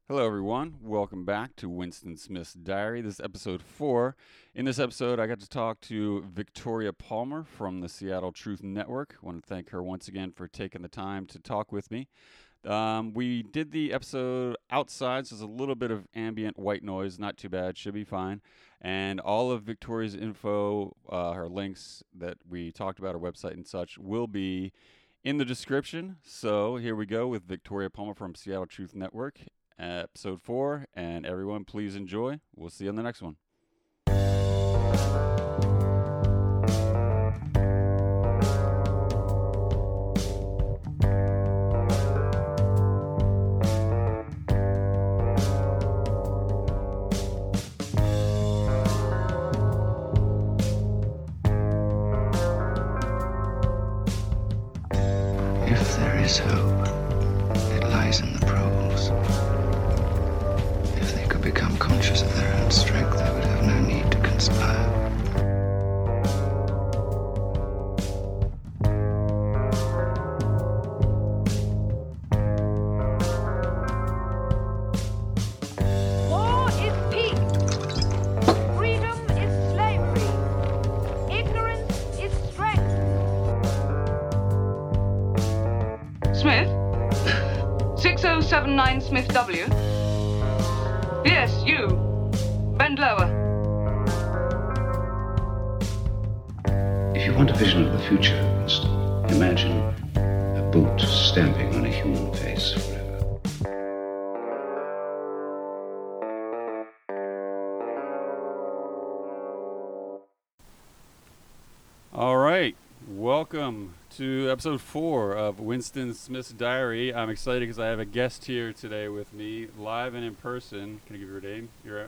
Hello, everyone. Welcome back to Winston Smith's Diary. This is episode 4. In this episode, I got to talk to Victoria Palmer from the Seattle Truth Network. I want to thank her once again for taking the time to talk with me. We did the episode outside, so there's a little bit of ambient white noise. Not too bad. Should be fine. And all of Victoria's info, her links that we talked about, her website and such, will be in the description. So here we go with Victoria Palmer from Seattle Truth Network, episode 4. And everyone, please enjoy. We'll see you on the next one. If there is hope, it lies in the proles. If they could become conscious of their own strength, they would have no need to conspire. War is peace. Freedom is slavery. Ignorance is strength. Smith? 6079 Smith W? Yes, you. Bend lower. If you want a vision of the future, Winston, imagine a boot stamping on a human face forever. All right. Welcome to episode 4 of Winston Smith's Diary. I'm excited because I have a guest here today with me, live and in person. Can I give you her name? You're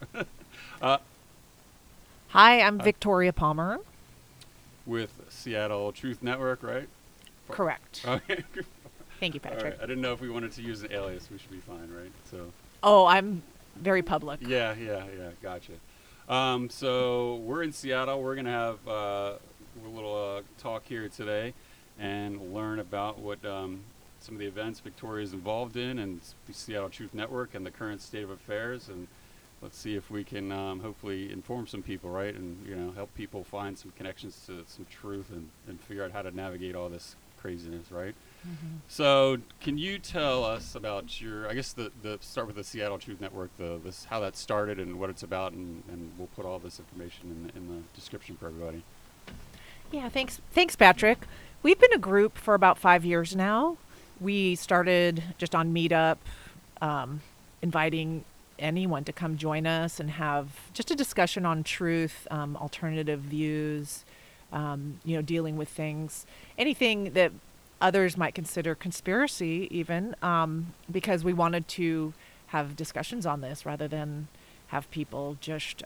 Hi, I'm Victoria Palmer. with Seattle Truth Network, right? Correct. Okay. Thank you, All Patrick. right. I didn't know if we wanted to use an alias. We should be fine, right? So. Oh, I'm very public. Yeah. Gotcha. So we're in Seattle. We're gonna have a little talk here today, and learn about what some of the events Victoria is involved in, and the Seattle Truth Network, and the current state of affairs. And let's see if we can hopefully inform some people, right? And help people find some connections to some truth, and figure out how to navigate all this craziness, right? So, can you tell us about your? I guess the start with the Seattle Truth Network, this how that started and what it's about, and we'll put all this information in the description for everybody. Yeah, thanks, Patrick. We've been a group for about 5 years now. We started just on Meetup, inviting anyone to come join us and have just a discussion on truth, alternative views, dealing with things, anything that others might consider conspiracy even, because we wanted to have discussions on this rather than have people just,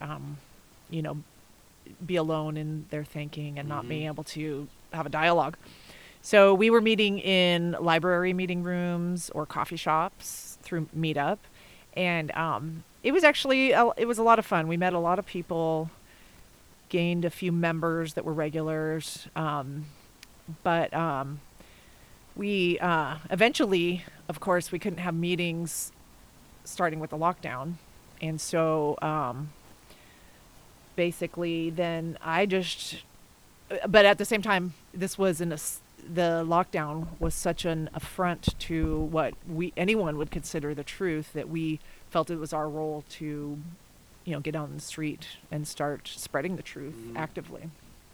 be alone in their thinking and not being able to have a dialogue. So we were meeting in library meeting rooms or coffee shops through Meetup. And it was actually, it was a lot of fun. We met a lot of people, gained a few members that were regulars. But we eventually, of course, we couldn't have meetings starting with the lockdown. And so basically then but at the same time, this was the lockdown was such an affront to what anyone would consider the truth that we felt it was our role to, get out on the street and start spreading the truth actively.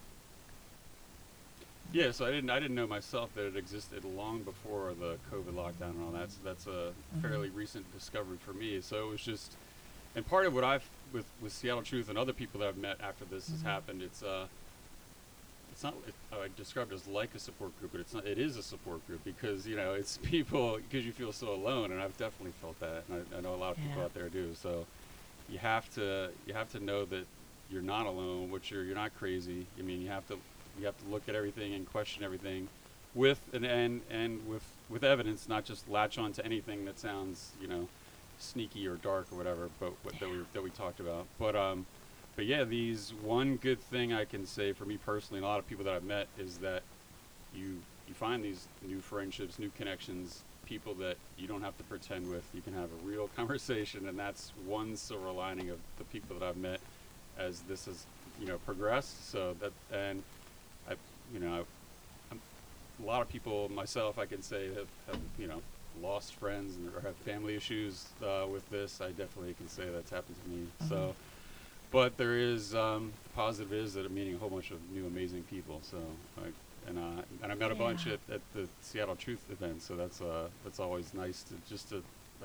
Yeah, so I didn't know myself that it existed long before the COVID lockdown and all that. So that's a fairly recent discovery for me. So it was just, and part of what I've with Seattle Truth and other people that I've met after this has happened, it's not I described it as like a support group, but it's not. It is a support group because it's people, because you feel so alone, and I've definitely felt that, and I know a lot of people out there do. So you have to know that you're not alone, you're not crazy. I mean, you have to look at everything and question everything with with evidence, not just latch on to anything that sounds sneaky or dark or whatever, but that we talked about. But yeah, these one good thing I can say for me personally, and a lot of people that I've met, is that you find these new friendships, new connections people that you don't have to pretend with. You can have a real conversation, and that's one silver lining of the people that I've met as this has, progressed. So that, and a lot of people, myself, I can say, have lost friends or have family issues with this. I definitely can say that's happened to me. Mhm. So, but there is positive is that I'm meeting a whole bunch of new amazing people. So, and I met a bunch Yeah. at the Seattle Truth event. So that's always nice to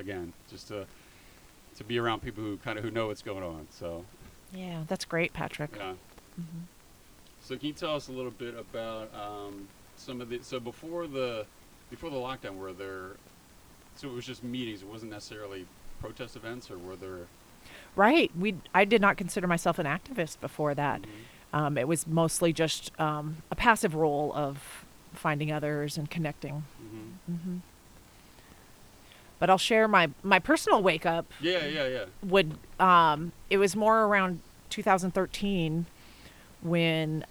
be around people who know what's going on. So, Yeah, that's great, Patrick. yeah. Mhm. So can you tell us a little bit about some of the before the lockdown, were there? So it was just meetings. It wasn't necessarily protest events, or were there? Right. I did not consider myself an activist before that. Mhm. It was mostly just a passive role of finding others and connecting. Mhm. Hmm. But I'll share my personal wake up. Yeah. It was more around 2013 when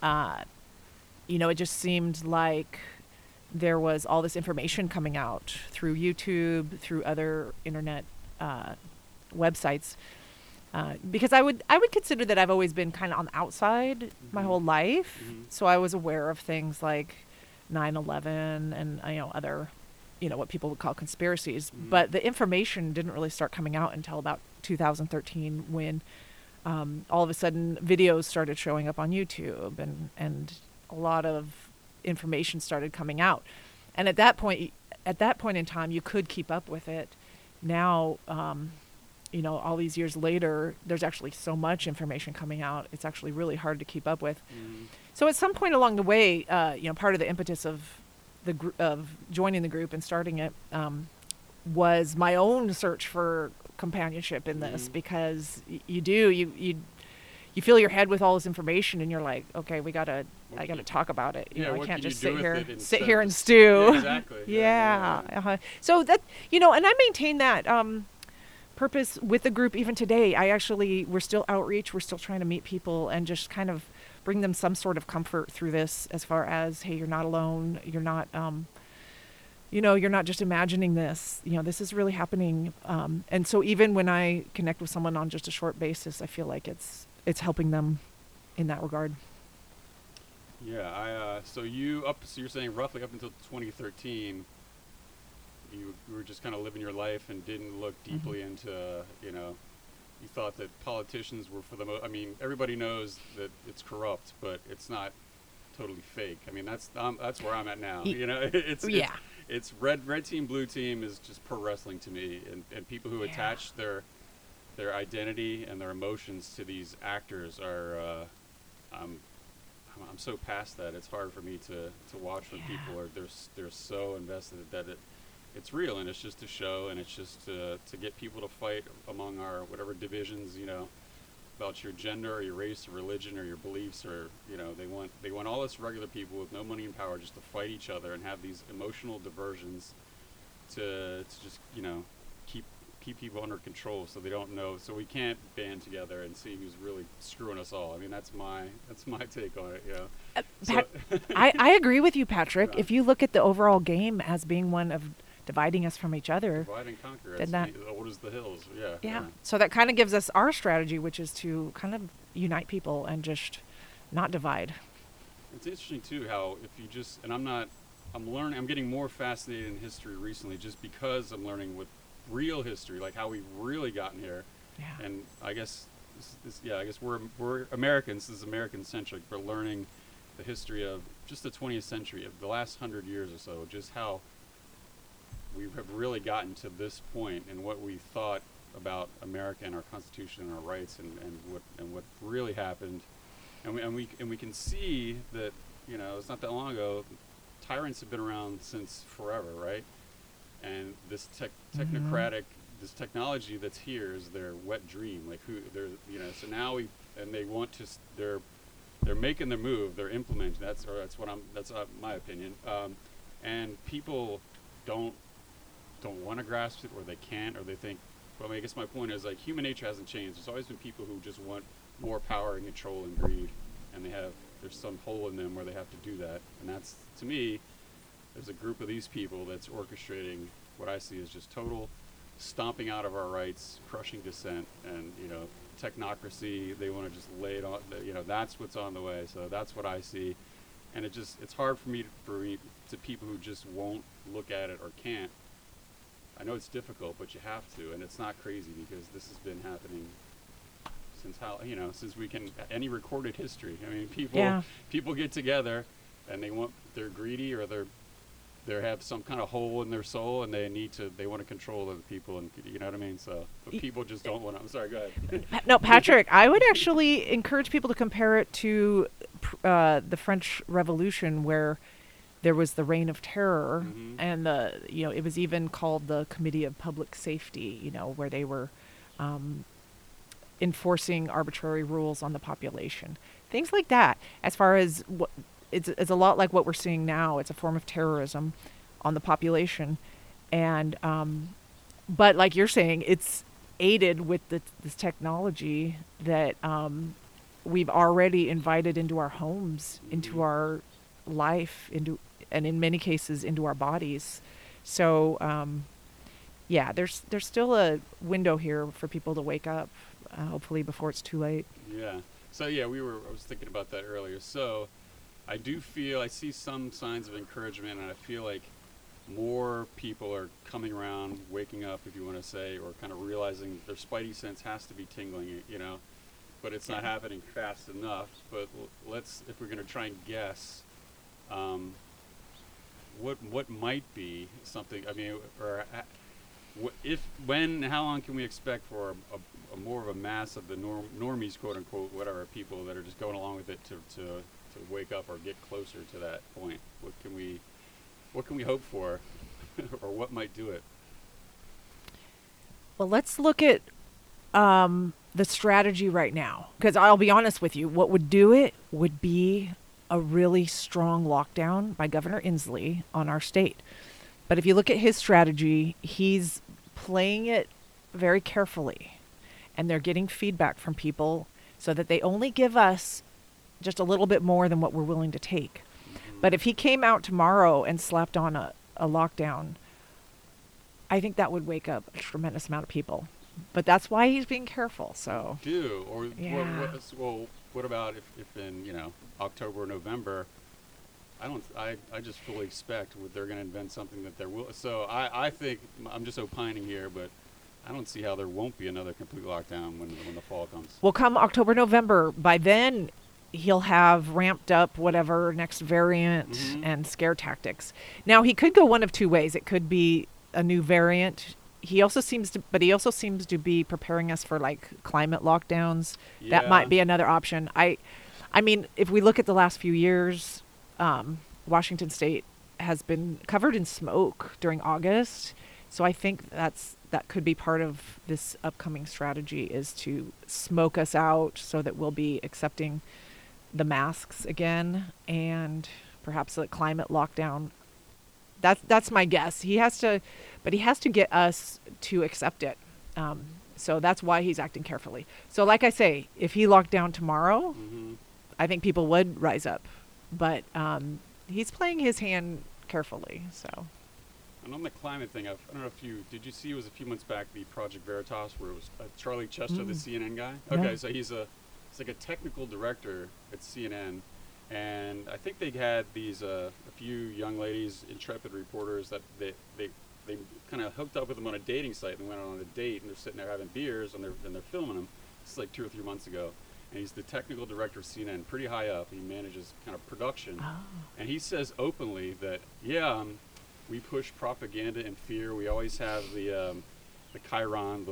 it just seemed like there was all this information coming out through YouTube, through other internet websites. Because I would consider that I've always been kind of on the outside my Mhm. whole life, Mhm. so I was aware of things like 9/11 and other what people would call conspiracies. Mhm. But the information didn't really start coming out until about 2013 when all of a sudden videos started showing up on YouTube and a lot of information started coming out. And at that point in time, you could keep up with it. Now, all these years later, there's actually so much information coming out. It's actually really hard to keep up with. Mhm. So at some point along the way, part of the impetus of of joining the group and starting it was my own search for companionship in this, Mhm. because you fill your head with all this information and you're like, okay, I gotta talk about it. Yeah, I what can't can you just do sit with here it instead and of- stew. Yeah, exactly. Yeah. Uh-huh. So that, and I maintain that purpose with the group even today. We're still outreach. We're still trying to meet people and just kind of bring them some sort of comfort through this, as far as, hey, you're not alone. You're not, you're not just imagining this. This is really happening. And so even when I connect with someone on just a short basis, I feel like it's helping them in that regard. Yeah, so you're saying roughly up until 2013, you were just kind of living your life and didn't look deeply into, you thought that politicians were I mean, everybody knows that it's corrupt, but it's not totally fake. I mean, that's where I'm at now. Yeah. It's red team, blue team is just pro wrestling to me, and people who Yeah. attach their identity and their emotions to these actors are, I'm so past that. It's hard for me to watch when Yeah. people are they're so invested that it's real, and it's just a show, and it's just to get people to fight among our whatever divisions, about your gender or your race or religion or your beliefs, or they want all us regular people with no money and power just to fight each other and have these emotional diversions to just keep people under control, so they don't know, so we can't band together and see who's really screwing us all. I mean, that's my take on it. Pat, I agree with you, Patrick. Yeah. If you look at the overall game as being one of dividing us from each other, Divide and conquer. Then That's the old as the hills. Yeah. so that kind of gives us our strategy, which is to kind of unite people and just not divide. It's interesting too how if you just, and I'm getting more fascinated in history recently just because I'm learning with real history, like how we've really gotten here. Yeah. And I guess I guess we're Americans. This is American centric. We're learning the history of just the 20th century, of the last 100 years or so, just how we have really gotten to this point and what we thought about America and our Constitution and our rights and what really happened. And we can see that, it's not that long ago, tyrants have been around since forever, right? And this technocratic, this technology that's here is their wet dream. Like so now they want to, they're making the move, they're implementing. That's my opinion. And people don't want to grasp it, or they can't, or they think. Well, I guess my point is, like, human nature hasn't changed. There's always been people who just want more power and control and greed, and there's some hole in them where they have to do that. And that's, to me, there's a group of these people that's orchestrating what I see is just total stomping out of our rights, crushing dissent, and technocracy. They want to just lay it on. That's what's on the way. So that's what I see, and it's hard for me to people who just won't look at it or can't. I know it's difficult, but you have to, and it's not crazy because this has been happening since we can any recorded history. I mean, people get together, and they're greedy or they have some kind of hole in their soul, and they want to control other people, and you know what I mean. So, but people just don't want to. I'm sorry, go ahead. No, Patrick, I would actually encourage people to compare it to the French Revolution, where there was the Reign of Terror, and it was even called the Committee of Public Safety, where they were enforcing arbitrary rules on the population. Things like that. As far as it's a lot like what we're seeing now. It's a form of terrorism on the population, and but like you're saying, it's aided with this technology that we've already invited into our homes, into our life, and in many cases into our bodies. So there's still a window here for people to wake up, hopefully before it's too late. Yeah. So I was thinking about that earlier. So I see some signs of encouragement, and I feel like more people are coming around, waking up, if you want to say, or kind of realizing their spidey sense has to be tingling, but it's not happening fast enough. But if we're going to try and guess, what might be something, how long can we expect for a more of a mass of the normies, quote unquote, whatever, people that are just going along with it to wake up or get closer to that point? What can we hope for, or what might do it? Well, let's look at the strategy right now, because I'll be honest with you, what would do it would be a really strong lockdown by Governor Inslee on our state. But if you look at his strategy, he's playing it very carefully, and they're getting feedback from people so that they only give us just a little bit more than what we're willing to take. But if he came out tomorrow and slapped on a lockdown, I think that would wake up a tremendous amount of people. But that's why he's being careful. So what about if in October or November? I just fully expect they're going to invent something that there will. So I think I'm just opining here, but I don't see how there won't be another complete lockdown when the fall comes. Well, come October, November, by then he'll have ramped up whatever next variant and scare tactics. Now, he could go one of two ways. It could be a new variant. He also seems to be preparing us for like climate lockdowns. Yeah. That might be another option. I mean, if we look at the last few years, Washington State has been covered in smoke during August. So I think that could be part of this upcoming strategy, is to smoke us out so that we'll be accepting the masks again, and perhaps a climate lockdown. That's my guess. He has to get us to accept it. So that's why he's acting carefully. So like I say, if he locked down tomorrow, I think people would rise up. But he's playing his hand carefully. So. And on the climate thing, I don't know if did you see, it was a few months back, the Project Veritas, where it was Charlie Chester, the CNN guy? Okay, so he's like a technical director at CNN, and I think they had these a few young ladies, intrepid reporters, that they kind of hooked up with them on a dating site and went on a date, and they're sitting there having beers, and they're filming them. This is like 2 or 3 months ago. And he's the technical director of CNN, pretty high up. He manages kind of production. And he says openly that, we push propaganda and fear. We always have the Chiron,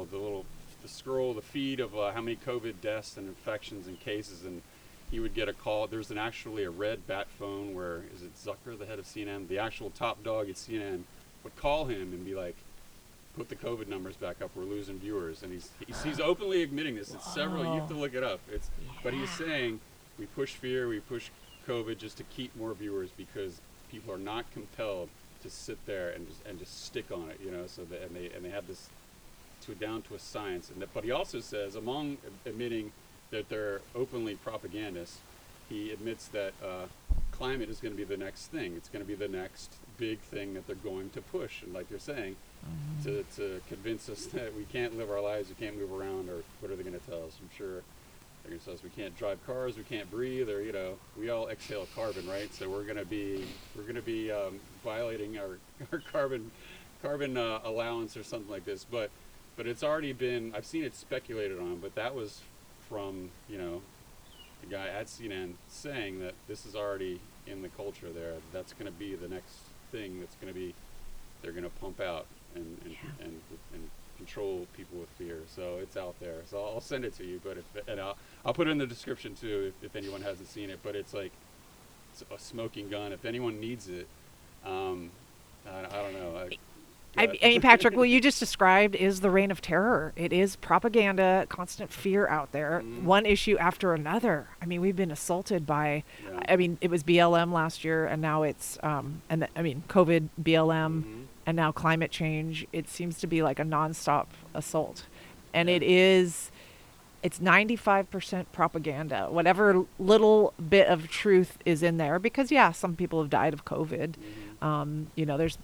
the scroll, the feed of how many COVID deaths and infections and cases. And he would get a call. There's actually a red bat phone where, is it Zucker, the head of CNN, the actual top dog at CNN, would call him and be like, put the COVID numbers back up, we're losing viewers. And he's openly admitting this. It's several, you have to look it up. But he's saying, we push fear, we push COVID just to keep more viewers, because people are not compelled to sit there and just stick on it, so that, and they have this down to a science. But he also says, among admitting that they're openly propagandists, he admits that climate is going to be the next thing. It's going to be the next big thing that they're going to push, and like you're saying, to convince us that we can't live our lives, we can't move around, or what are they going to tell us? I'm sure they're going to tell us we can't drive cars, we can't breathe, or we all exhale carbon, right? So we're going to be violating our carbon allowance or something like this. But it's already been, I've seen it speculated on, but that was from the guy at CNN saying that this is already in the culture there. That's going to be the next thing that's going to be, they're going to pump out and control people with fear. So it's out there. So I'll send it to you, but I'll put it in the description too if anyone hasn't seen it. But it's like it's a smoking gun. If anyone needs it, I don't know. I mean, Patrick, what you just described is the reign of terror. It is propaganda, constant fear out there, one issue after another. I mean, we've been assaulted by, I mean, it was BLM last year, and now it's, COVID, BLM, and now climate change. It seems to be like a nonstop assault. And it's 95% propaganda, whatever little bit of truth is in there, because, some people have died of COVID. There's,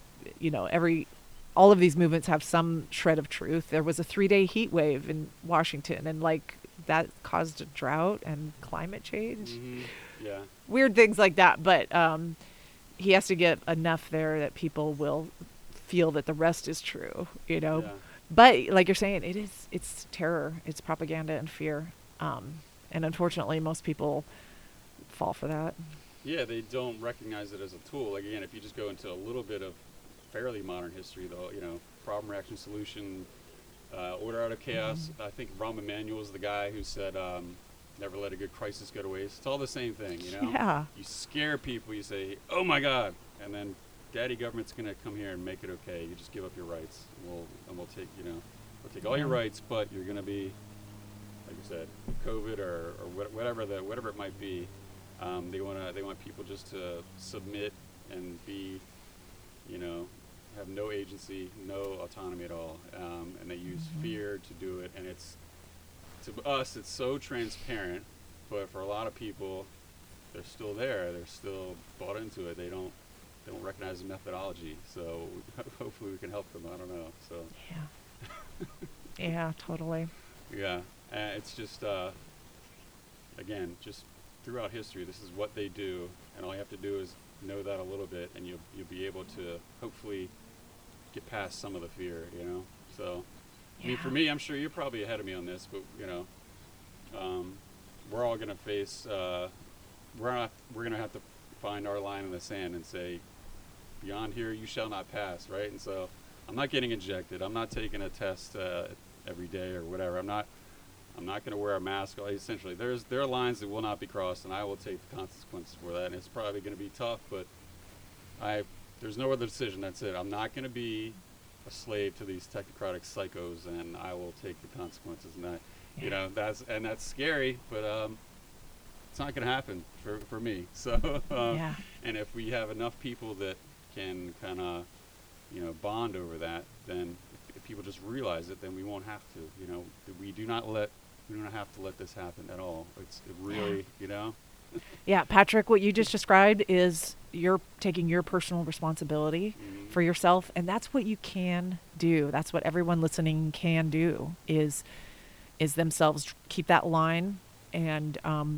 all of these movements have some shred of truth. There was a 3-day heat wave in Washington, and that caused a drought and climate change. Weird things like that. But he has to get enough there that people will feel that the rest is true, But like you're saying, it's terror, it's propaganda and fear. And unfortunately, most people fall for that. Yeah, they don't recognize it as a tool. Like, again, if you just go into a little bit of fairly modern history, though, problem, reaction, solution, order out of chaos. I think Rahm Emanuel is the guy who said, never let a good crisis go to waste. It's all the same thing, Yeah. You scare people, you say, oh my God, and then daddy government's going to come here and make it okay. You just give up your rights. We'll take all your rights, but you're going to be, like you said, COVID or whatever it might be. They want people just to submit and be, have no agency, no autonomy at all, and they use fear to do it. And to us, it's so transparent, but for a lot of people, they're still there. They're still bought into it. They don't recognize the methodology. So hopefully we can help them. I don't know. So yeah, totally. Yeah, it's just again, just throughout history, this is what they do, and all you have to do is know that a little bit, and you'll be able to hopefully get past some of the fear, So, I mean, for me, I'm sure you're probably ahead of me on this, but we're all gonna face. We're gonna have to find our line in the sand and say, beyond here, you shall not pass, right? And so, I'm not getting injected. I'm not taking a test every day or whatever. I'm not going to wear a mask. Essentially, there are lines that will not be crossed, and I will take the consequences for that. And it's probably going to be tough, but there's no other decision. That's it. I'm not going to be a slave to these technocratic psychos, and I will take the consequences. And that, that's scary, but it's not going to happen for me. So, and if we have enough people that can kind of, bond over that, then if people just realize it, then we won't have to. We don't have to let this happen at all. It really, Yeah, Patrick, what you just described is you're taking your personal responsibility for yourself, and that's what you can do. That's what everyone listening can do is themselves keep that line and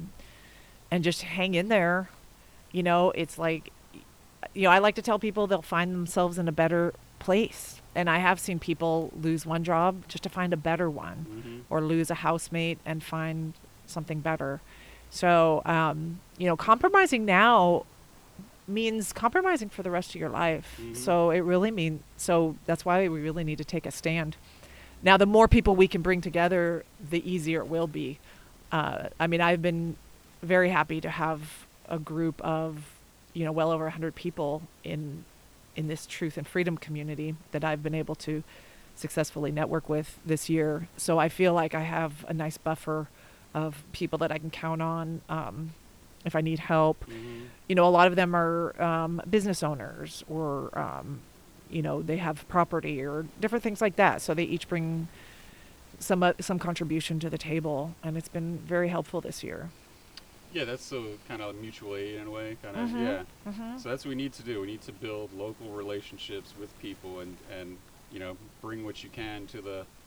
just hang in there. It's like, I like to tell people they'll find themselves in a better place. And I have seen people lose one job just to find a better one, or lose a housemate and find something better. So, compromising now means compromising for the rest of your life. So so that's why we really need to take a stand. Now, the more people we can bring together, the easier it will be. I've been very happy to have a group of, well over 100 people in this truth and freedom community that I've been able to successfully network with this year. So I feel like I have a nice buffer of people that I can count on if I need help. A lot of them are business owners, or they have property or different things like that. So they each bring some contribution to the table, and it's been very helpful this year. Yeah, that's so kind of mutual aid in a way, kind of. Yeah. So that's what we need to do. We need to build local relationships with people, and bring what you can to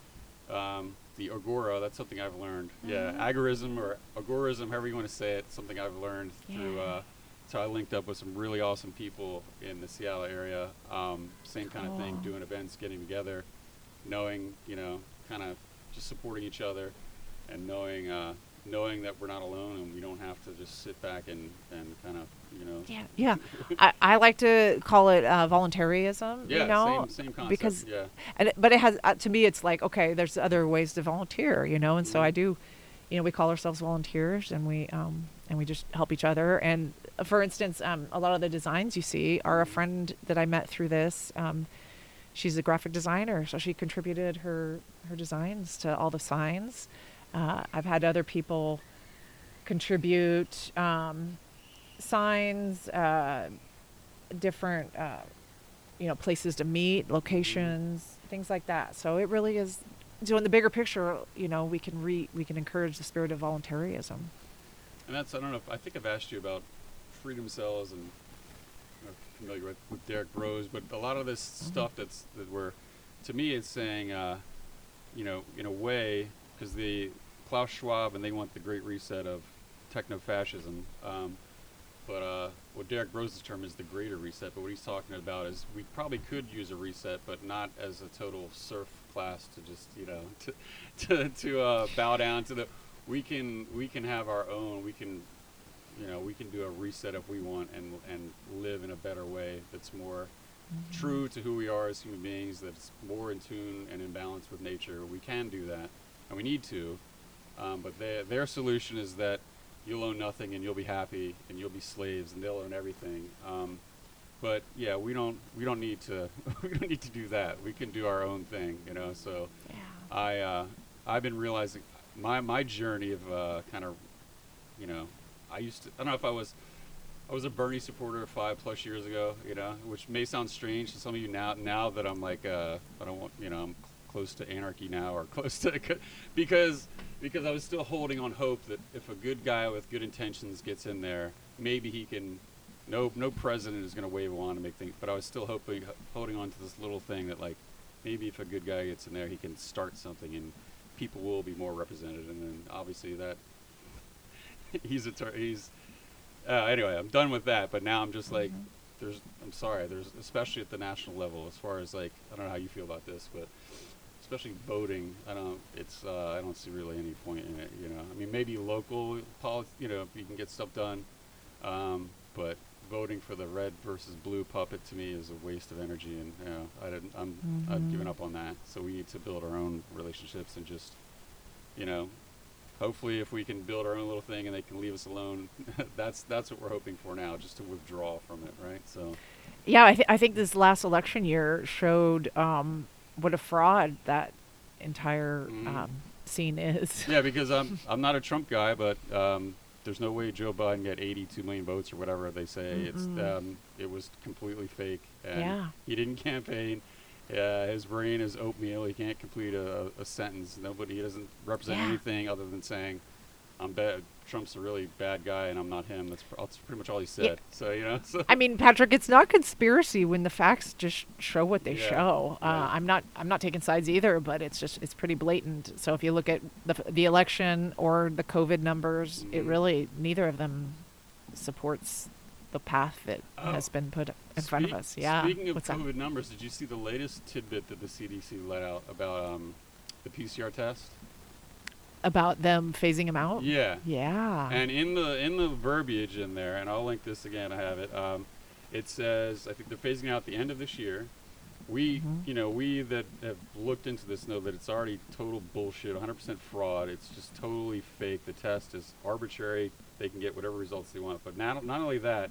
the agora. That's something I've learned. Yeah, agorism or agorism, however you want to say it. Something I've learned through. So I linked up with some really awesome people in the Seattle area. Same kind of thing, doing events, getting together, knowing kind of just supporting each other, and knowing that we're not alone and we don't have to just sit back and kind of Yeah. I like to call it voluntarism. Yeah, same concept. Because but it has to me it's like, okay, there's other ways to volunteer, and so I do, we call ourselves volunteers, and we just help each other. And for instance, a lot of the designs you see are a friend that I met through this. She's a graphic designer, so she contributed her designs to all the signs. I've had other people contribute signs, different, places to meet, locations, things like that. So it really is. So in the bigger picture, we can encourage the spirit of voluntarism. And that's, I don't know, I think I've asked you about Freedom Cells, and I'm familiar with Derek Rose, but a lot of this stuff that we're, to me, it's saying, in a way, because the Klaus Schwab and they want the Great Reset of techno-fascism, but what Derek Rose's term is the Greater Reset. But what he's talking about is we probably could use a reset, but not as a total serf class to just to bow down to the. We can have our own. We can do a reset if we want, and live in a better way that's more true to who we are as human beings. That's more in tune and in balance with nature. We can do that, and we need to. But their solution is that you'll own nothing and you'll be happy and you'll be slaves and they'll own everything. But yeah, we don't need to we don't need to do that. We can do our own thing, So I've been realizing my journey of kind of I don't know if I was a Bernie supporter 5+ years ago, which may sound strange to some of you now that I'm like I don't want I'm close to anarchy now, or close to, because I was still holding on hope that if a good guy with good intentions gets in there, maybe he can. No president is going to wave a wand to make things, but I was still holding on to this little thing that, like, maybe if a good guy gets in there, he can start something and people will be more represented. And then obviously that he's anyway, I'm done with that. But now I'm just like, there's especially at the national level, as far as, like, I don't know how you feel about this, but especially voting, I don't see really any point in it. I mean, maybe local you can get stuff done, but voting for the red versus blue puppet to me is a waste of energy, and I've given up on that. So we need to build our own relationships and just, hopefully if we can build our own little thing and they can leave us alone, that's what we're hoping for now, just to withdraw from it, right? So. Yeah, I think this last election year showed what a fraud that entire scene is. Yeah, because I'm not a Trump guy, but there's no way Joe Biden got 82 million votes or whatever they say. It was completely fake, and he didn't campaign. His brain is oatmeal. He can't complete a sentence. He doesn't represent anything other than saying, "I'm bad. Trump's a really bad guy, and I'm not him." That's pretty much all he said. So So. I mean, Patrick, it's not conspiracy when the facts just show what they show. Right. I'm not taking sides either, but it's pretty blatant. So if you look at the election or the COVID numbers, it really, neither of them supports the path that has been put in front of us. Yeah. Speaking of What's COVID that? numbers, did you see the latest tidbit that the CDC let out about the PCR test? About them phasing them out? Yeah. Yeah. And in the verbiage in there, and I'll link this again, I have it, it says, I think they're phasing out at the end of this year. We that have looked into this know that it's already total bullshit, 100% fraud. It's just totally fake. The test is arbitrary. They can get whatever results they want. But not only that,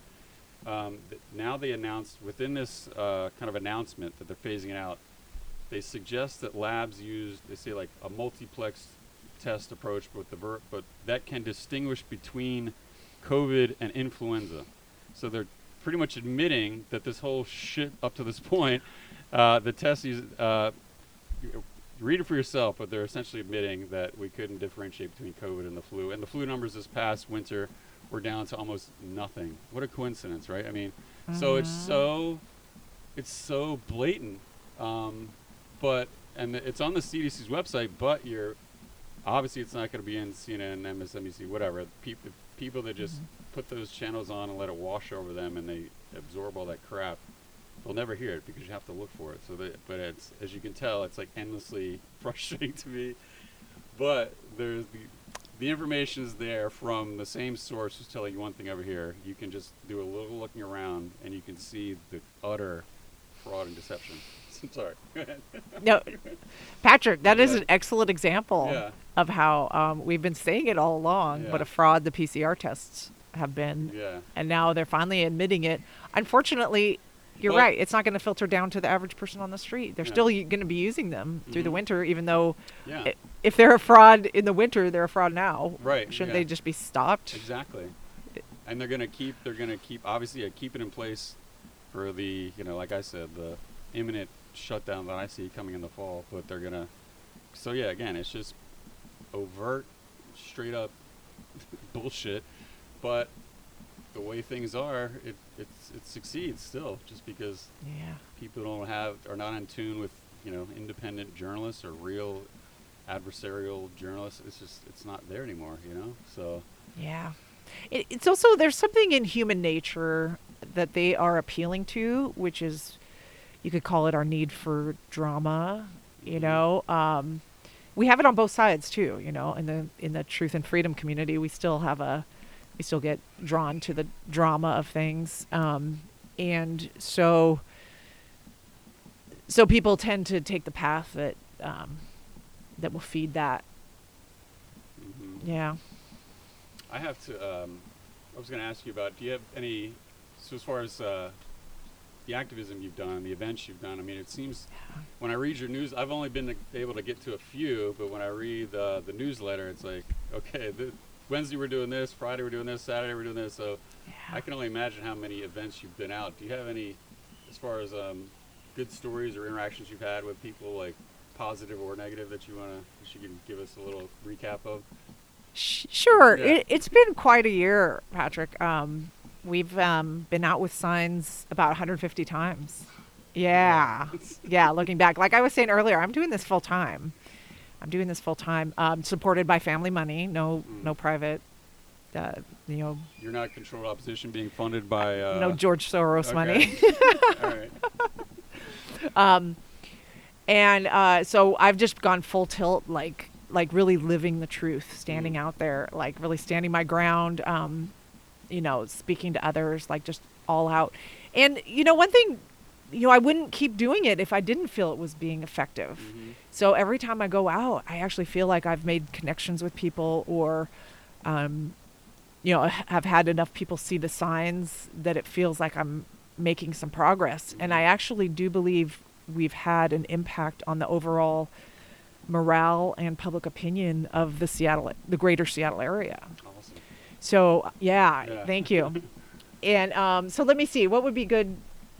now they announced within this kind of announcement that they're phasing it out, they suggest that labs use, they say, like a multiplex test approach, but that can distinguish between COVID and influenza. So they're pretty much admitting that this whole shit up to this point, the test is, read it for yourself, but they're essentially admitting that we couldn't differentiate between COVID and the flu. And the flu numbers this past winter we're down to almost nothing. What a coincidence, right? I mean, so it's so blatant. And it's on the CDC's website, but obviously it's not going to be in CNN, MSNBC, whatever. People that just put those channels on and let it wash over them and they absorb all that crap, they'll never hear it because you have to look for it. But it's, as you can tell, it's like endlessly frustrating to me. But there's the information is there from the same source who's telling you one thing over here. You can just do a little looking around and you can see the utter fraud and deception. Sorry. Go ahead. No, Patrick, that is Yeah. an excellent example Yeah. of how we've been saying it all along, what Yeah. a fraud the PCR tests have been. Yeah. And now they're finally admitting it. Unfortunately, you're But- right. It's not going to filter down to the average person on the street. They're Yeah. still going to be using them through the Mhm. winter, even though Yeah. if they're a fraud in the winter, they're a fraud now. Right, Shouldn't yeah. they just be stopped? Exactly. And they're gonna keep obviously keep it in place for the, like I said, the imminent shutdown that I see coming in the fall. But they're gonna, so yeah, again, it's just overt, straight up bullshit. But the way things are, it succeeds still, just because Yeah. people are not in tune with independent journalists or real adversarial journalists. It's not there anymore. So. Yeah. It's also, there's something in human nature that they are appealing to, which is, you could call it our need for drama, we have it on both sides too, in the truth and freedom community, we still get drawn to the drama of things. And so people tend to take the path that will feed that. Mhm. Yeah. I have to. I was going to ask you about. Do you have any? So as far as the activism you've done, the events you've done. I mean, it seems when I read your news, I've only been able to get to a few. But when I read the newsletter, it's like, okay, Wednesday we're doing this, Friday we're doing this, Saturday we're doing this. So I can only imagine how many events you've been out. Do you have any, as far as good stories or interactions you've had with people, like positive or negative, that you can give us a little recap of? Sure. Yeah. It's been quite a year, Patrick. We've been out with signs about 150 times. Yeah. Yeah, looking back. Like I was saying earlier, I'm doing this full time. Supported by family money, no private, You're not controlled opposition being funded by... no George Soros money. All right. And so I've just gone full tilt, like really living the truth, standing out there, like really standing my ground, speaking to others, like just all out. And, one thing, I wouldn't keep doing it if I didn't feel it was being effective. Mm-hmm. So every time I go out, I actually feel like I've made connections with people, or, have had enough people see the signs that it feels like I'm making some progress. And I actually do believe we've had an impact on the overall morale and public opinion of the greater Seattle area. Awesome. So Yeah. thank you. And so let me see, what would be good?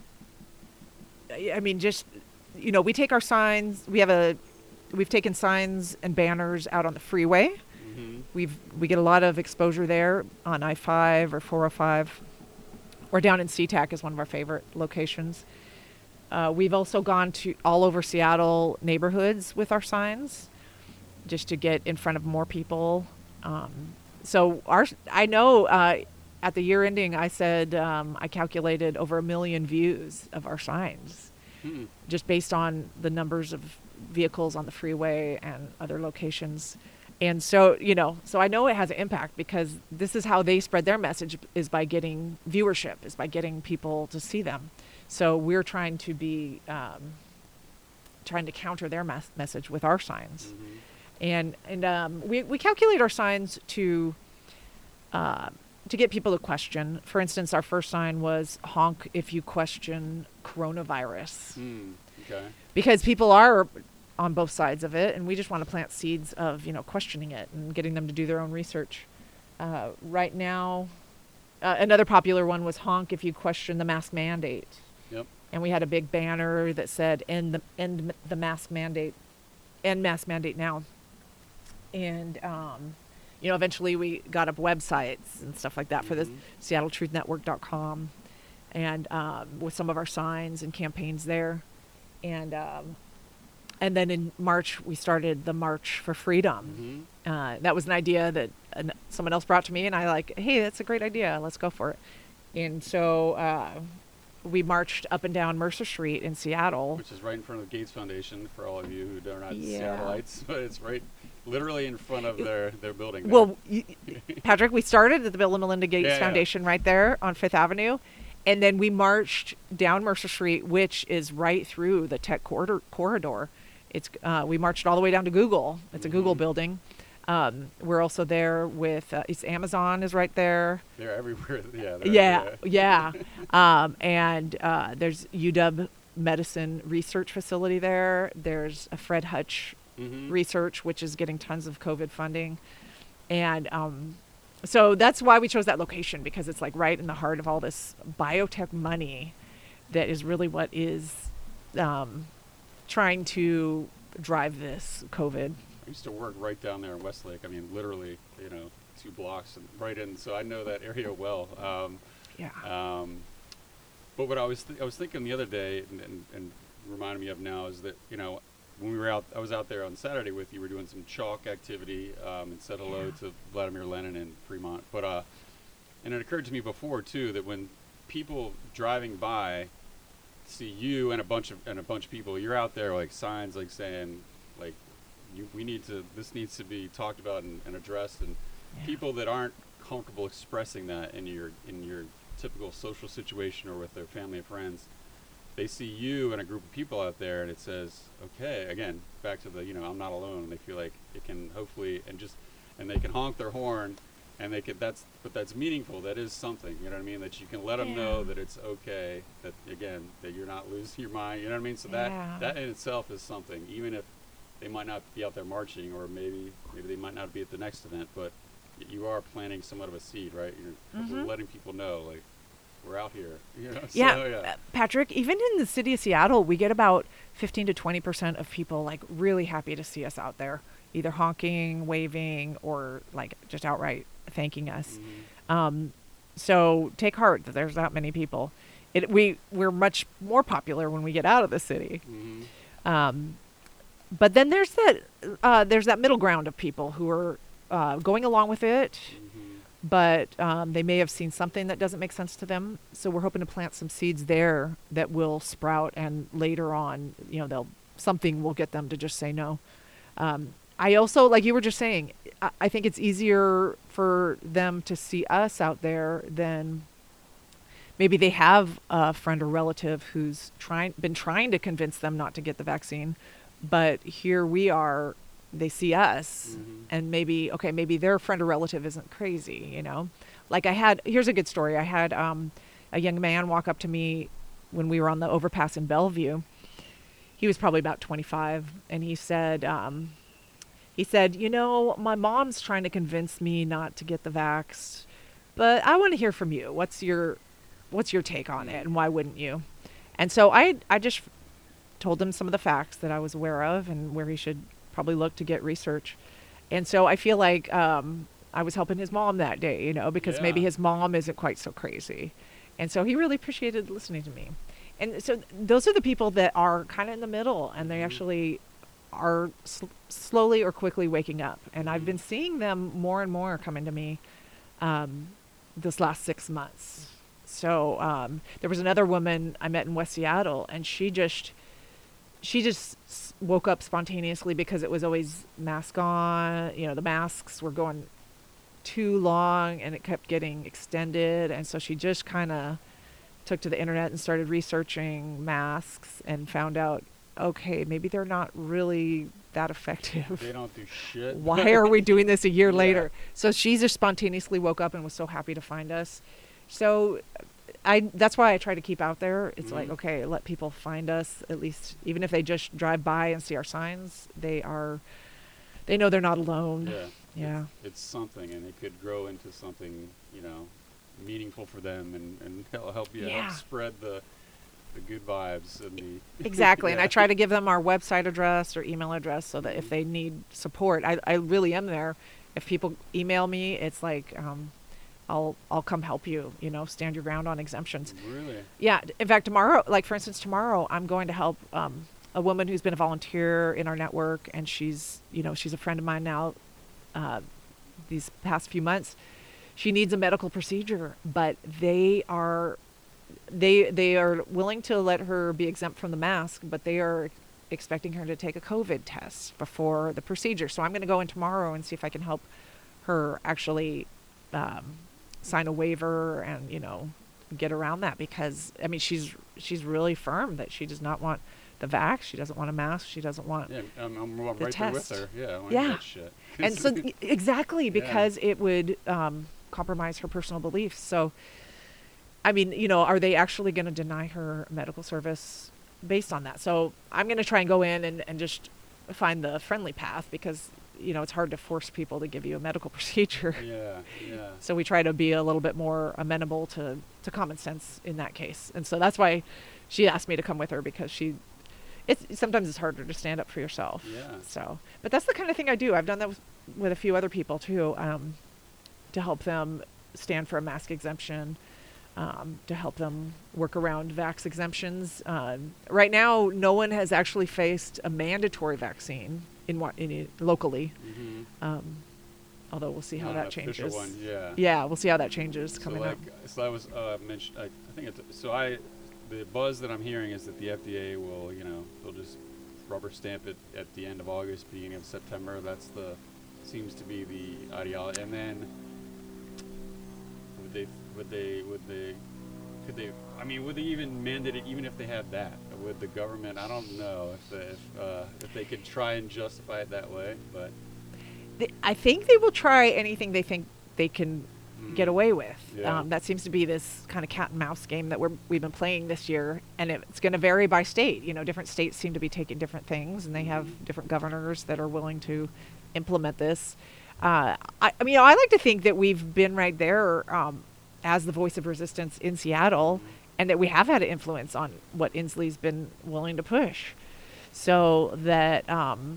I mean, just, we take our signs, we've taken signs and banners out on the freeway. Mm-hmm. We get a lot of exposure there on I-5 or 405, or down in SeaTac is one of our favorite locations. We've also gone to all over Seattle neighborhoods with our signs, just to get in front of more people. So I know at the year ending, I said I calculated over 1 million views of our signs, just based on the numbers of vehicles on the freeway and other locations. And so, so I know it has an impact, because this is how they spread their message, is by getting viewership, is by getting people to see them. So we're trying to be, trying to counter their message with our signs. Mm-hmm. And we calculate our signs to get people to question. For instance, our first sign was honk if you question coronavirus. Okay. Because people are on both sides of it, and we just want to plant seeds of, questioning it and getting them to do their own research. Right now, another popular one was honk if you question the mask mandate. Yep. And we had a big banner that said end the mask mandate, end mask mandate now. And eventually we got up websites and stuff like that for the Mhm. SeattleTruthNetwork.com, and with some of our signs and campaigns there, and then in March we started the March for Freedom. That was an idea that someone else brought to me, and I like, hey, that's a great idea. Let's go for it. And so we marched up and down Mercer Street in Seattle. Which is right in front of the Gates Foundation for all of you who are not Yeah. Seattleites, but it's right, literally in front of their building. There. Well, Patrick, we started at the Bill and Melinda Gates Yeah, yeah. Foundation right there on Fifth Avenue, and then we marched down Mercer Street, which is right through the tech corridor. It's we marched all the way down to Google. It's a Google Mhm. building. We're also there with it's Amazon is right there. They're everywhere. Yeah. Yeah. And there's UW Medicine Research Facility there. There's a Fred Hutch Mhm. Research, which is getting tons of COVID funding. And so that's why we chose that location, because it's like right in the heart of all this biotech money that is really what is trying to drive this COVID. I used to work right down there in Westlake. I mean, literally, 2 blocks and right in. So I know that area well. Yeah. But what I was thinking the other day, and reminded me of now, is that when we were out, I was out there on Saturday with you. We were doing some chalk activity and said hello to Vladimir Lenin in Fremont. But and it occurred to me before too that when people driving by see you and a bunch of people, you're out there like signs like saying like this needs to be talked about and addressed, and people that aren't comfortable expressing that in your typical social situation or with their family and friends, they see you and a group of people out there, and it says, okay, again, back to the, I'm not alone. And they feel like it can hopefully, and they can honk their horn, and that's meaningful. That is something, you know what I mean? That you can let them know that it's okay, that again, that you're not losing your mind, you know what I mean? So that in itself is something, even if they might not be out there marching, or maybe they might not be at the next event, but you are planting somewhat of a seed, right? You're letting people know, like, we're out here. Patrick, even in the city of Seattle, we get about 15 to 20% of people like really happy to see us out there, either honking, waving, or like just outright thanking us. So take heart that there's that many people. We're much more popular when we get out of the city. But then there's that middle ground of people who are going along with it, but they may have seen something that doesn't make sense to them. So we're hoping to plant some seeds there that will sprout, and later on, something will get them to just say no. I also, like you were just saying, I think it's easier for them to see us out there than maybe they have a friend or relative who's been trying to convince them not to get the vaccine, but here we are. They see us, and maybe their friend or relative isn't crazy, Like here's a good story. I had a young man walk up to me when we were on the overpass in Bellevue. He was probably about 25, and he said, my mom's trying to convince me not to get the vax, but I want to hear from you. What's your take on it, and why wouldn't you? And so I just told him some of the facts that I was aware of and where he should probably look to get research. And so I feel like I was helping his mom that day, because maybe his mom isn't quite so crazy. And so he really appreciated listening to me. And so those are the people that are kind of in the middle, and they actually are slowly or quickly waking up. And I've been seeing them more and more coming to me this last 6 months. So there was another woman I met in West Seattle, and she just woke up spontaneously because it was always mask on. The masks were going too long and it kept getting extended. And so she just kind of took to the internet and started researching masks and found out, okay, maybe they're not really that effective. They don't do shit. Why are we doing this a year later? So she just spontaneously woke up and was so happy to find us. So that's why I try to keep out there. It's like, okay, let people find us, at least, even if they just drive by and see our signs, they know they're not alone. Yeah. It's something, and it could grow into something, meaningful for them, and help spread the good vibes and the exactly. And I try to give them our website address or email address so that if they need support, I really am there If people email me, it's like, I'll come help you, stand your ground on exemptions. Really? Yeah. In fact, tomorrow, like for instance, tomorrow I'm going to help a woman who's been a volunteer in our network, and she's a friend of mine now. These past few months, she needs a medical procedure, but they are willing to let her be exempt from the mask, but they are expecting her to take a COVID test before the procedure. So I'm going to go in tomorrow and see if I can help her actually sign a waiver and get around that, because I mean she's really firm that she does not want the vax. She doesn't want a mask. She doesn't want I'm the right there with test. her. Yeah, I want Yeah. that shit. And so exactly, Yeah. because it would compromise her personal beliefs. So I mean, are they actually going to deny her medical service based on that? So I'm going to try and go in and just find the friendly path, because it's hard to force people to give you a medical procedure. Yeah, yeah. So we try to be a little bit more amenable to common sense in that case. And so that's why she asked me to come with her, because sometimes it's harder to stand up for yourself. Yeah. So, but that's the kind of thing I do. I've done that with a few other people too, to help them stand for a mask exemption, to help them work around vax exemptions. Right now, no one has actually faced a mandatory vaccine locally. Mm-hmm. Although we'll see how Not that an changes. official one, yeah. Yeah, we'll see how that changes So coming like, up. so that was mentioned. I think the buzz that I'm hearing is that the FDA will, they'll just rubber stamp it at the end of August, beginning of September. Seems to be the ideology. And then would they even mandate it, even if they have that? Would the government? I don't know if they could try and justify it that way, but I think they will try anything they think they can get away with. Yeah. That seems to be this kind of cat and mouse game that we've been playing this year, and it's going to vary by state. Different states seem to be taking different things, and they have different governors that are willing to implement this. I like to think that we've been right there as the voice of resistance in Seattle, and that we have had an influence on what Inslee's been willing to push. So that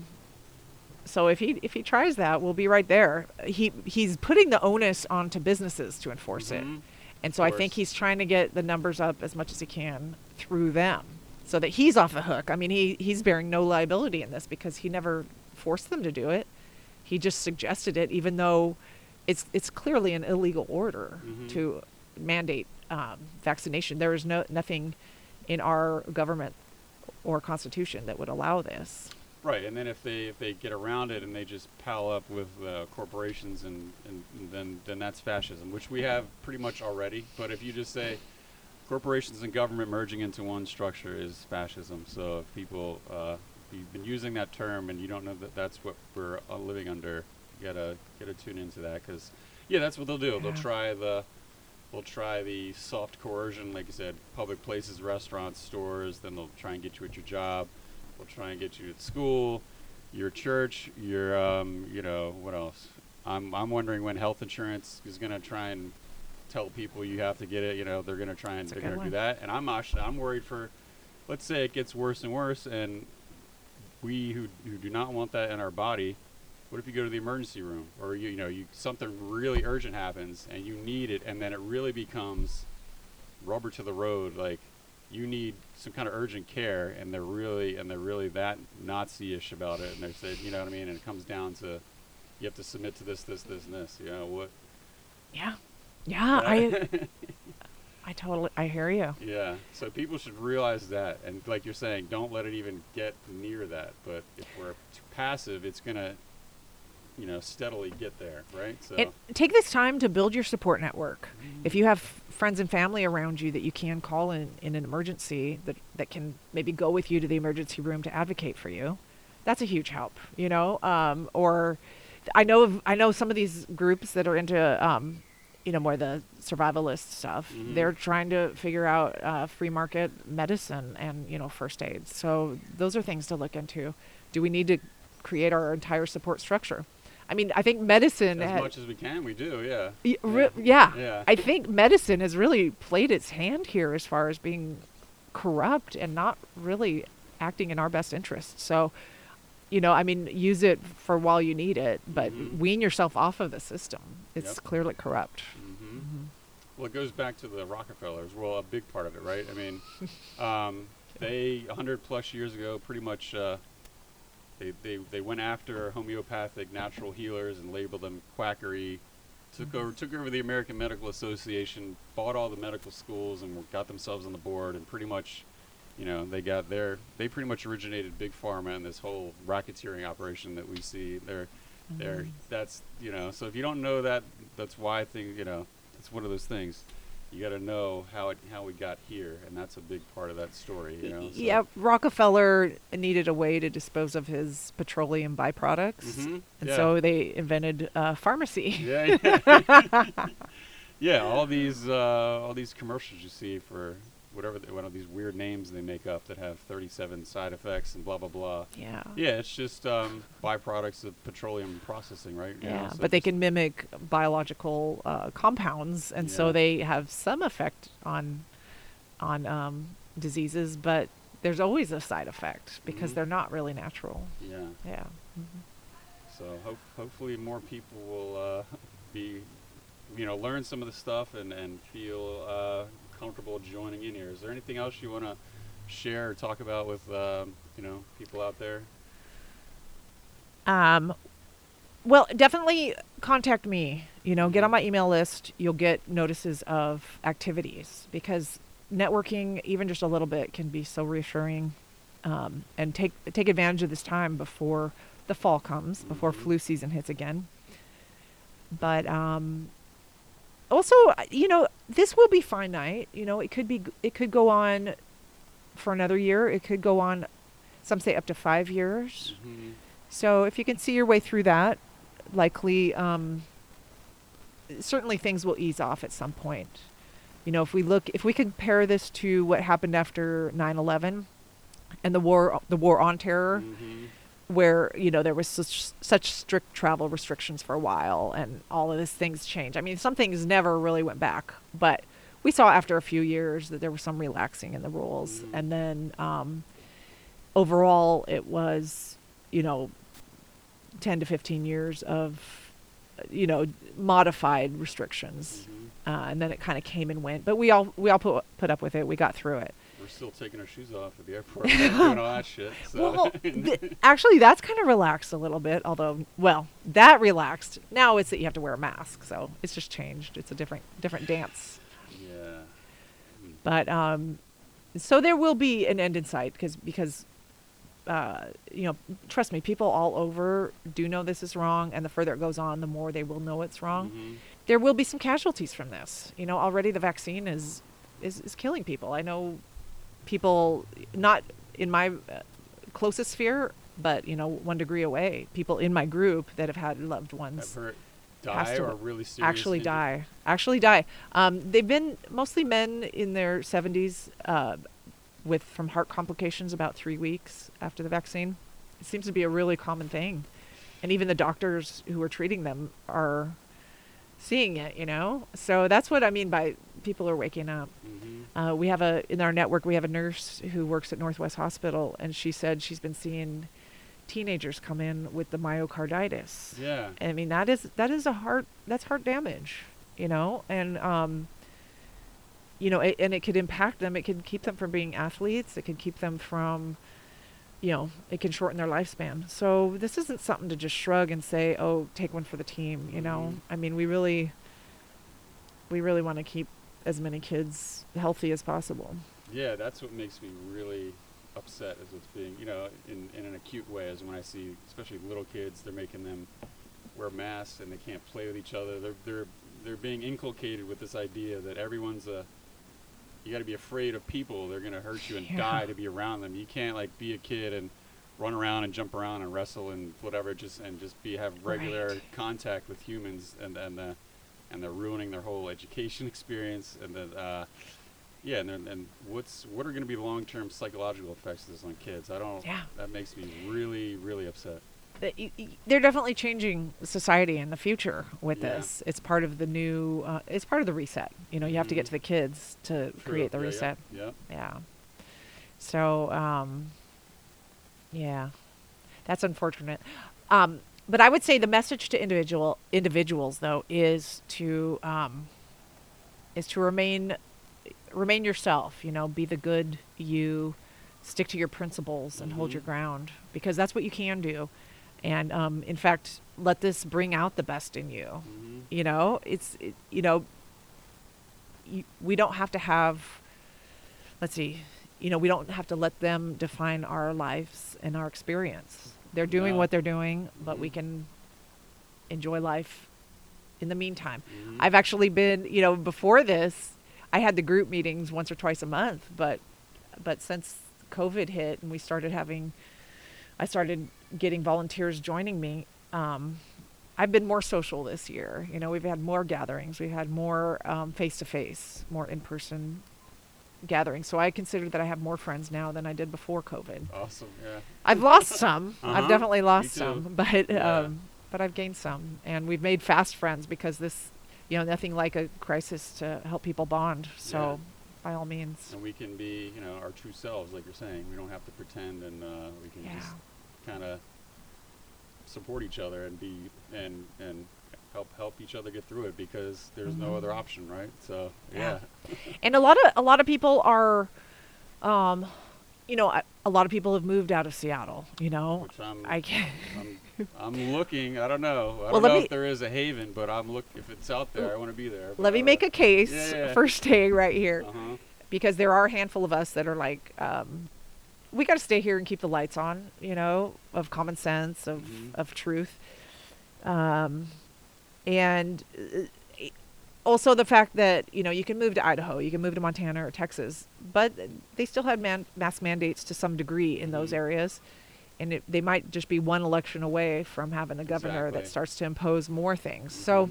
so if he tries that, we'll be right there. He's putting the onus onto businesses to enforce it. And so I think he's trying to get the numbers up as much as he can through them, so that he's off the hook. I mean, he's bearing no liability in this, because he never forced them to do it. He just suggested it, even though it's clearly an illegal order to mandate vaccination. There is nothing in our government or constitution that would allow this. right. And then if they get around it and they just pal up with corporations, and then that's fascism, which we have pretty much already. But if you just say corporations and government merging into one structure is fascism, so if people you've been using that term and you don't know that that's what we're living under, you gotta tune into that, because that's what they'll do. Yeah. They'll try the soft coercion, like you said, public places, restaurants, stores. Then they'll try and get you at your job. They'll try and get you at school, your church, your what else? I'm wondering when health insurance is gonna try and tell people you have to get it. They're gonna try and they're gonna do that. And I'm worried for, let's say it gets worse and worse, and we who do not want that in our body. What if you go to the emergency room, or something really urgent happens and you need it, and then it really becomes rubber to the road, like you need some kind of urgent care, and they're really that Nazi-ish about it, and they said, you know what I mean, and it comes down to you have to submit to this, and this. What? Yeah. I hear you. Yeah. So people should realize that, and like you're saying, don't let it even get near that. But if we're too passive, it's gonna steadily get there, right? So Take this time to build your support network. If you have friends and family around you that you can call in an emergency, that can maybe go with you to the emergency room to advocate for you, that's a huge help. Or I know some of these groups that are into more the survivalist stuff. They're trying to figure out free market medicine and first aid. So those are things to look into. Do we need to create our entire support structure? I mean, I think medicine as much as we can, we do. Yeah. Yeah. I think medicine has really played its hand here as far as being corrupt and not really acting in our best interest. So You know, I mean, use it for while you need it, but wean yourself off of the system. It's Yep. clearly corrupt. Well, it goes back to the Rockefellers. Well, a big part of it, right? I mean, they 100 plus years ago, pretty much, they went after homeopathic natural healers and labeled them quackery. Took over the American Medical Association, bought all the medical schools, and got themselves on the board. And pretty much, you know, they pretty much originated big pharma and this whole racketeering operation that we see. That's, you know. So if you don't know that, that's why I think, you know, it's one of those things. You got to know how we got here, and that's a big part of that story. You know. So. Yeah, Rockefeller needed a way to dispose of his petroleum byproducts, and so they invented pharmacy. Yeah. Yeah. All these commercials you see for whatever one of these weird names they make up that have 37 side effects and blah blah blah. Yeah. Yeah, it's just byproducts of petroleum processing, right? You know, Yeah, so but they just- can mimic biological compounds, and so Yeah. they have some effect on diseases. But there's always a side effect because they're not really natural. Yeah. Yeah. So hopefully more people will learn some of the stuff and feel comfortable joining in here. Is there anything else you want to share or talk about with people out there? Well, definitely contact me. You know, get on my email list. You'll get notices of activities because networking, even just a little bit, can be so reassuring. And take advantage of this time before the fall comes, before flu season hits again. But also, you know, this will be finite. You know, it could go on for another year. It could go on, some say up to 5 years. Mm-hmm. So if you can see your way through that, likely, certainly things will ease off at some point. You know, if we compare this to what happened after 9/11 and the war on terror, where, you know, there was such strict travel restrictions for a while and all of these things changed. I mean, some things never really went back, but we saw after a few years that there was some relaxing in the rules. And then overall it was, you know, 10 to 15 years of, you know, modified restrictions. And then it kind of came and went, but we all put up with it. We got through it. We're still taking our shoes off at the airport, doing all that shit. So. Well, actually, that's kind of relaxed a little bit. Although, well, that relaxed. Now it's that you have to wear a mask, so it's just changed. It's a different dance. Yeah. But so there will be an end in sight because you know, trust me, people all over do know this is wrong, and the further it goes on, the more they will know it's wrong. There will be some casualties from this. You know, already the vaccine is killing people. I know people not in my closest sphere, but, you know, 1 degree away, people in my group that have had loved ones Ever has die to or really serious actually injury? die. They've been mostly men in their 70s from heart complications about 3 weeks after the vaccine. It seems to be a really common thing. And even the doctors who are treating them are seeing it, you know? So that's what I mean by people are waking up. In our network, we have a nurse who works at Northwest Hospital, and she said she's been seeing teenagers come in with the myocarditis. Yeah. I mean, that's heart damage, you know? And, you know, and it could impact them. It could keep them from being athletes. It could keep them from, you know, it can shorten their lifespan. So this isn't something to just shrug and say, oh, take one for the team, you know? I mean, we really want to keep as many kids healthy as possible. Yeah, that's what makes me really upset as it's being, you know, in an acute way, is when I see, especially little kids, they're making them wear masks and they can't play with each other. They're being inculcated with this idea that you got to be afraid of people. They're going to hurt you and die to be around them. You can't like be a kid and run around and jump around and wrestle and whatever, just have regular contact with humans, and they're ruining their whole education experience. And then what are going to be the long-term psychological effects of this on kids? That makes me really, really upset. They're definitely changing society in the future with this. It's part of the new, it's part of the reset. You know, you have to get to the kids to create the reset. Yeah. So, That's unfortunate. But I would say the message to individuals though is to remain yourself. You know, be the good you, stick to your principles, and hold your ground, because that's what you can do. And in fact, let this bring out the best in you. You know, we don't have to have. Let's see. You know, we don't have to let them define our lives and our experience. They're doing what they're doing, but we can enjoy life in the meantime. I've actually been, you know, before this, I had the group meetings once or twice a month, but since COVID hit and I started getting volunteers joining me, I've been more social this year. You know, we've had more gatherings. We've had more face-to-face, more in-person gatherings. So I consider that I have more friends now than I did before COVID. Awesome, yeah. I've lost some. I've definitely lost too. some, but I've gained some. And we've made fast friends because this, you know, nothing like a crisis to help people bond. So by all means. And we can be, you know, our true selves, like you're saying. We don't have to pretend, and we can just kind of support each other and be and help each other get through it, because there's no other option, right? So And a lot of people are, you know, a lot of people have moved out of Seattle. You know, which I'm looking. I don't know. I don't know if there is a haven, but I'm if it's out there, I want to be there. Let me make a case for staying right here, because there are a handful of us that are like, we got to stay here and keep the lights on. You know, of common sense, of truth. And also the fact that, you know, you can move to Idaho, you can move to Montana or Texas, but they still have mask mandates to some degree in those areas. And they might just be one election away from having a governor that starts to impose more things. So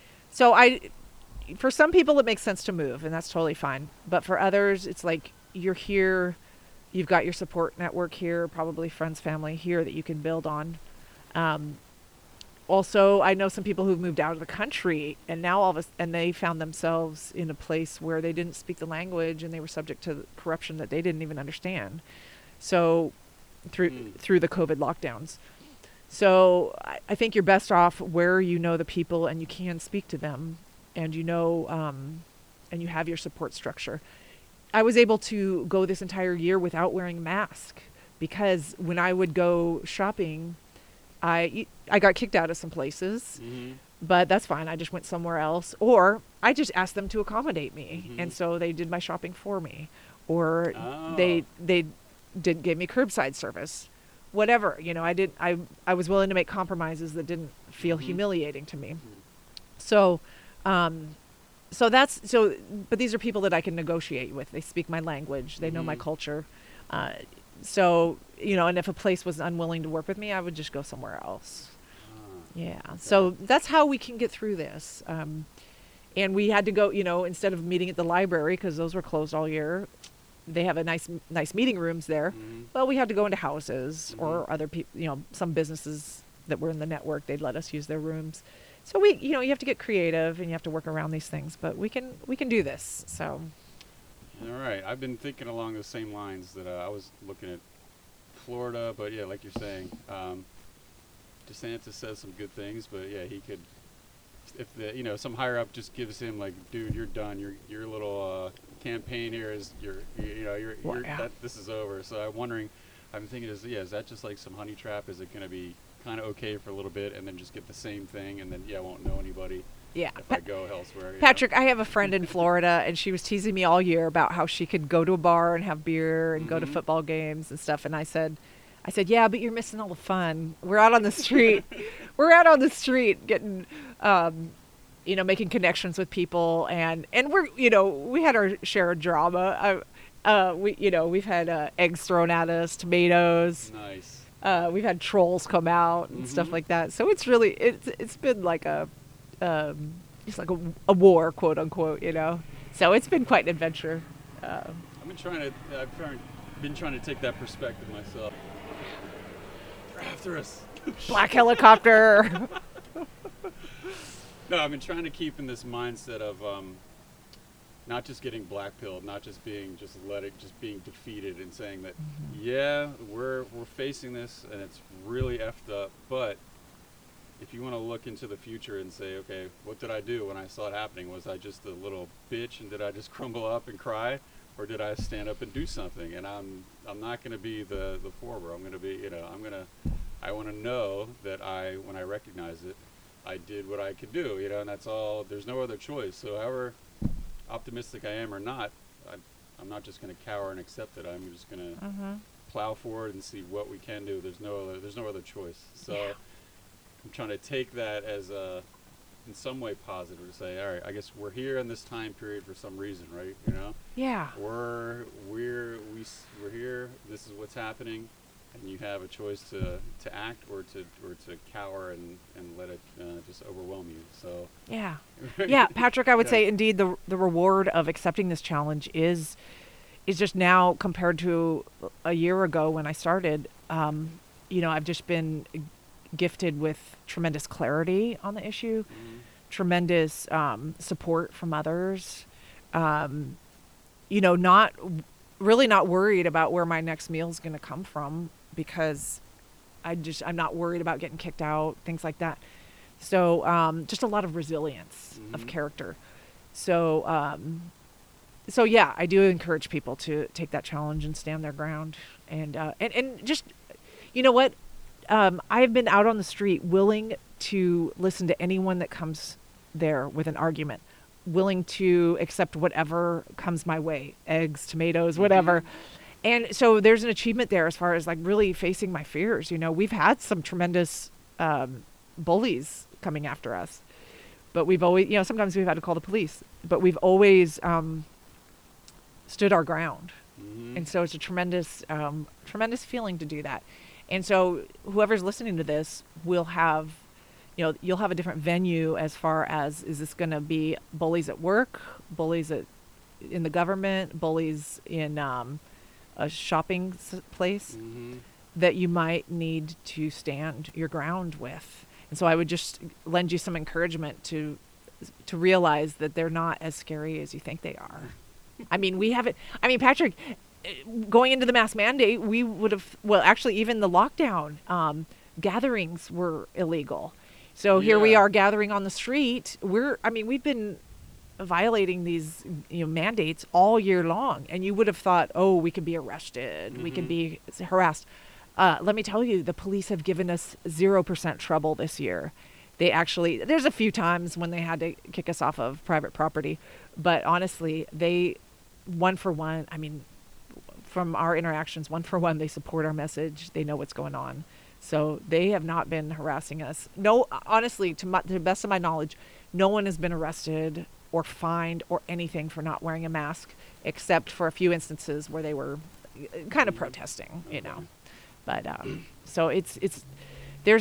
for some people, it makes sense to move, and that's totally fine. But for others, it's like you're here, you've got your support network here, probably friends, family here that you can build on. Also, I know some people who've moved out of the country, and now and they found themselves in a place where they didn't speak the language and they were subject to corruption that they didn't even understand. So through the COVID lockdowns. So I think you're best off where you know the people and you can speak to them, and you know, and you have your support structure. I was able to go this entire year without wearing a mask, because when I would go shopping, I got kicked out of some places, but that's fine. I just went somewhere else, or I just asked them to accommodate me, and so they did my shopping for me, or they gave me curbside service, whatever. You know, I was willing to make compromises that didn't feel humiliating to me. So but these are people that I can negotiate with. They speak my language. They know my culture. So, you know, and if a place was unwilling to work with me, I would just go somewhere else. Okay. So that's how we can get through this. And we had to go, you know, instead of meeting at the library, because those were closed all year, they have a nice meeting rooms there. Well, we had to go into houses or other people, you know, some businesses that were in the network, they'd let us use their rooms. So you know, you have to get creative and you have to work around these things, but we can do this. So. All right. I've been thinking along the same lines that I was looking at Florida, but yeah, like you're saying, DeSantis says some good things, but yeah, he could, if some higher up just gives him like, dude, you're done. Your little campaign here is this is over. So I'm thinking, is that just like some honey trap? Is it going to be kind of okay for a little bit and then just get the same thing and then I won't know anybody? Yeah. If I go elsewhere. Patrick, I have a friend in Florida, and she was teasing me all year about how she could go to a bar and have beer and go to football games and stuff. And I said, yeah, but you're missing all the fun. We're out on the street. Getting, making connections with people. And we're, we had our share of drama. We've had eggs thrown at us, tomatoes. Nice. We've had trolls come out and stuff like that. So it's really, it's been like it's like a war, quote unquote, So it's been quite an adventure. I've been trying to take that perspective myself. They're after us. Black helicopter. No, I've been trying to keep in this mindset of, not just getting blackpilled, not just being just being defeated and saying that, yeah, we're facing this and it's really effed up, but if you want to look into the future and say, okay, what did I do when I saw it happening? Was I just a little bitch and did I just crumble up and cry, or did I stand up and do something? And I'm not going to be the forward. I'm going to be, I want to know that when I recognize it, I did what I could do, and that's all. There's no other choice. So however optimistic I am or not, I'm not just going to cower and accept it. I'm just going to plow forward and see what we can do. There's no other choice. So I'm trying to take that as in some way positive, to say, all right, I guess we're here in this time period for some reason, right? Yeah. We're here. This is what's happening, and you have a choice to act or to cower and let it just overwhelm you. So yeah, Patrick, I would say indeed the reward of accepting this challenge is just now compared to a year ago when I started. I've just been gifted with tremendous clarity on the issue, tremendous support from others. Not worried about where my next meal is going to come from, because I'm not worried about getting kicked out, things like that. So just a lot of resilience of character. So yeah, I do encourage people to take that challenge and stand their ground, and just, you know what? I've been out on the street willing to listen to anyone that comes there with an argument, willing to accept whatever comes my way, eggs, tomatoes, whatever. And so there's an achievement there as far as like really facing my fears. We've had some tremendous bullies coming after us, but we've always, sometimes we've had to call the police, but we've always stood our ground. And so it's a tremendous feeling to do that. And so whoever's listening to this will have, you'll have a different venue as far as, is this going to be bullies at work, bullies in the government, bullies in a shopping place that you might need to stand your ground with. And so I would just lend you some encouragement to realize that they're not as scary as you think they are. Patrick, going into the mask mandate, we would have, actually even the lockdown, gatherings were illegal. So here we are gathering on the street. We've been violating these mandates all year long. And you would have thought, oh, we could be arrested. We could be harassed. Let me tell you, the police have given us 0% trouble this year. There's a few times when they had to kick us off of private property. But honestly, one for one, from our interactions, one for one, they support our message. They know what's going on. So they have not been harassing us. No, honestly, to the best of my knowledge, no one has been arrested or fined or anything for not wearing a mask, except for a few instances where they were kind of protesting, But so there's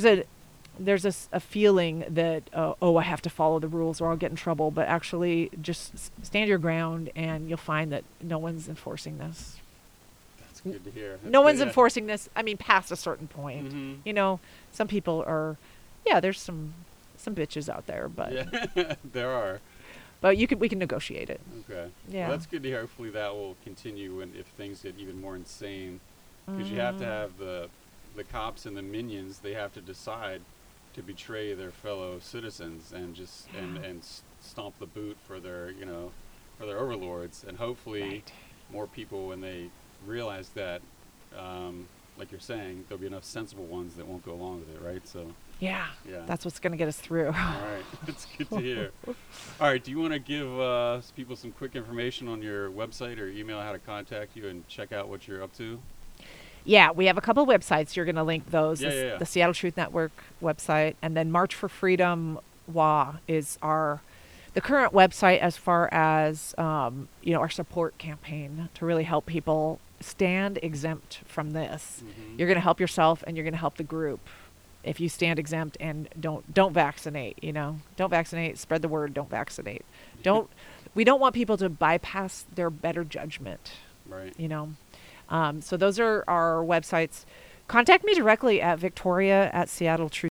a feeling that, I have to follow the rules or I'll get in trouble. But actually, just stand your ground and you'll find that no one's enforcing this. That's good to hear. No one's enforcing this. Past a certain point. Some people are, there's some bitches out there, but there are. But we can negotiate it. Okay. Yeah. Well, that's good to hear. Hopefully that will continue, and if things get even more insane, because you have to have the cops and the minions. They have to decide to betray their fellow citizens and just and stomp the boot for their for their overlords. And hopefully more people, when they realize that, like you're saying, there'll be enough sensible ones that won't go along with it, right? So yeah, that's what's going to get us through. All right, that's good to hear. All right, do you want to give people some quick information on your website or email, how to contact you and check out what you're up to? Yeah, we have a couple of websites. You're going to link those. The Seattle Truth Network website, and then March for Freedom WA is the current website as far as our support campaign to really help people stand exempt from this. You're going to help yourself and you're going to help the group if you stand exempt and don't vaccinate. Don't vaccinate. Spread the word. Don't vaccinate. We don't want people to bypass their better judgment. Right. So those are our websites. Contact me directly at Victoria@SeattleTruth.org.